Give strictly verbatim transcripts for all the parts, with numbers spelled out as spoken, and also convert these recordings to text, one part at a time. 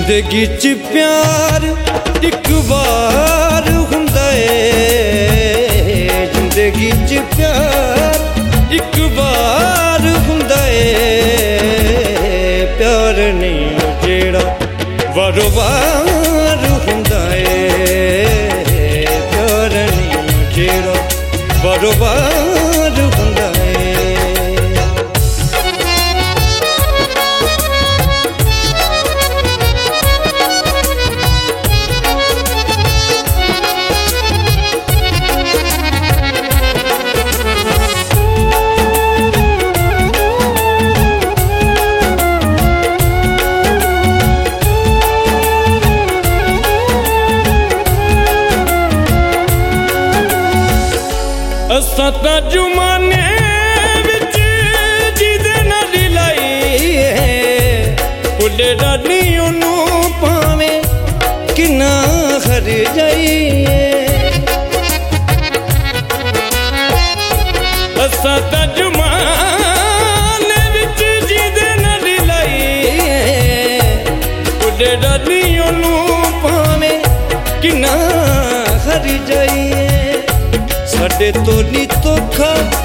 जिंदगी च प्यार एक बार हुंदा है, जिंदगी च प्यार एक बार हुंदा है। प्यार नहीं जेड़ा वारो वार हुंदा है, प्यार नहीं जेड़ा वारो वार हुंदा है। असां तां जुमाने विच जिदे नाल लाई है, भुल्ले दा नहीं ओनू पावें किन्ना हर जाइए। असां तां जुमाने विच जिदे नाल लाई है, भुल्ले दा नहीं ओनू पावें किन्ना हर जाइए। साडे तो नी धोखा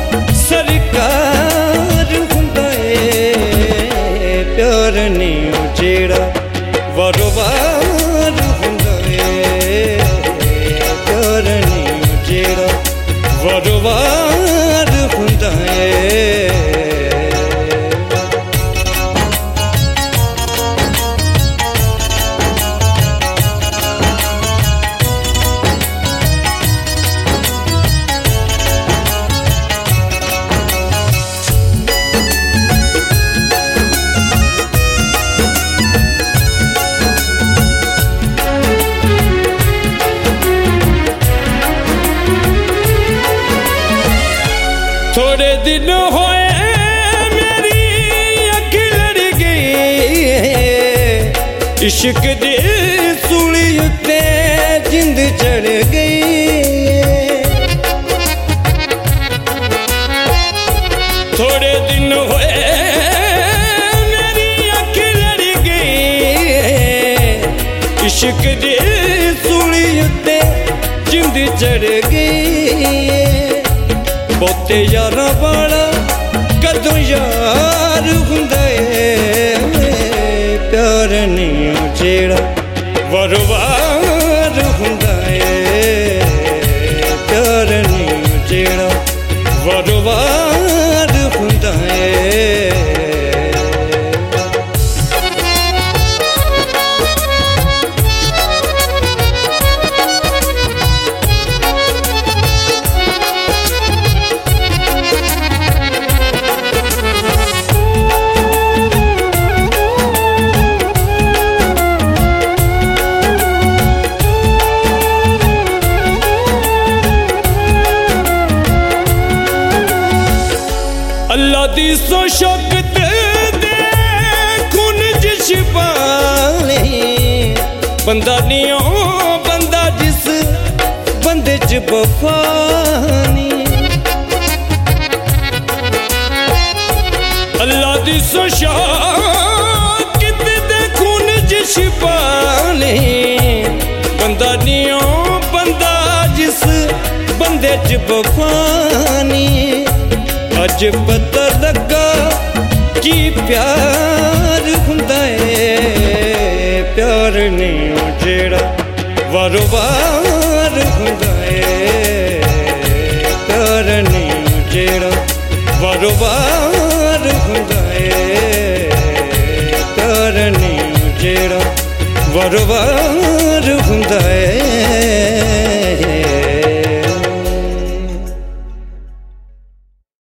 सरकार हुंदा है, प्यार नहीं जेड़ा वारो वार हुंदा है। प्यार नहीं जेड़ा वारो वार हुंदा है। थोड़े दिन होए मेरी अख लड़ गई, इश्क दी सूली उत्ते जिंद चढ़ गई। थोड़े दिन होए मेरी अख लड़ गई, इश्क दी सूली उत्ते जिंद चढ़ गई। बहुते यारां वाला कदों यार हुंदा है, प्यार नहीं जेड़ा वारो वार हुंदा है। प्यार नहीं जेड़ा वारो वार हुंदा है। अल्लाह दी सो शौकत दे खून च छिपाले, बंदा नहीं ओ बंदा जिस बंदे च वफा नहीं। अल्लाह दी सो शौकत दे खून च छिपाले, बंदा नहीं ओ बंदा जिस बंदे च वफा नहीं। अज पता लगा कि प्यार हुंदा है, प्यार नहीं जेड़ा वारो वार हुंदा है। प्यार नहीं जेड़ा वारो वार हुंदा है। प्यार नहीं जेड़ा वारो वार हुंदा है।